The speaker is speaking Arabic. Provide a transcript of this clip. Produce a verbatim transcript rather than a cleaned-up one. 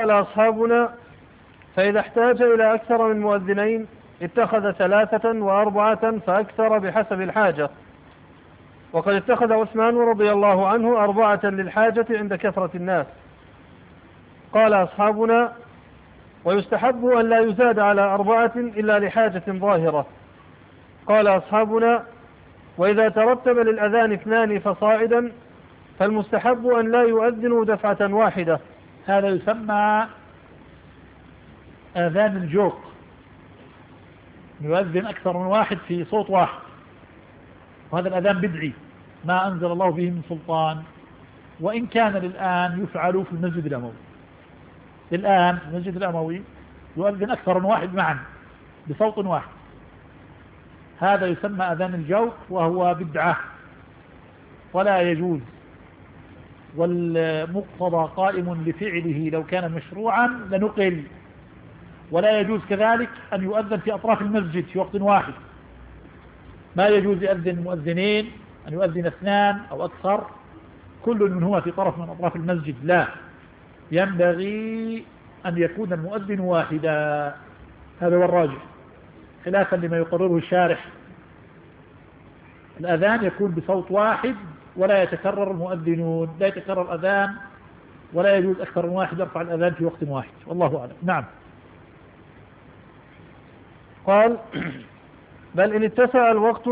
قال أصحابنا: فإذا احتاج إلى أكثر من مؤذنين اتخذ ثلاثة وأربعة فأكثر بحسب الحاجة. وقد اتخذ عثمان رضي الله عنه أربعة للحاجة عند كثرة الناس. قال أصحابنا: ويستحب أن لا يزاد على أربعة إلا لحاجة ظاهرة. قال أصحابنا: وإذا ترتب للأذان اثنان فصاعدا فالمستحب أن لا يؤذنوا دفعة واحدة. هذا يسمى آذان الجوق، يؤذن أكثر من واحد في صوت واحد، وهذا الأذان بدعي ما أنزل الله به من سلطان، وإن كان للآن يفعل في المسجد الأموي. الآن في المسجد الأموي يؤذن أكثر من واحد معا بصوت واحد، هذا يسمى أذان الجوق وهو بدعة ولا يجوز، والمقتضى قائم لفعله لو كان مشروعا لنقل. ولا يجوز كذلك أن يؤذن في أطراف المسجد في وقت واحد، ما يجوز يؤذن مؤذنين، أن يؤذن اثنان أو أكثر كل منهما في طرف من أطراف المسجد، لا، ينبغي أن يكون المؤذن واحدا، هذا هو الراجح خلافا لما يقرره الشارح. الأذان يكون بصوت واحد ولا يتكرر المؤذنون، لا يتكرر أذان ولا يجوز أكثر من واحد يرفع الأذان في وقت واحد، والله أعلم. نعم. قال: بل إن اتسع الوقت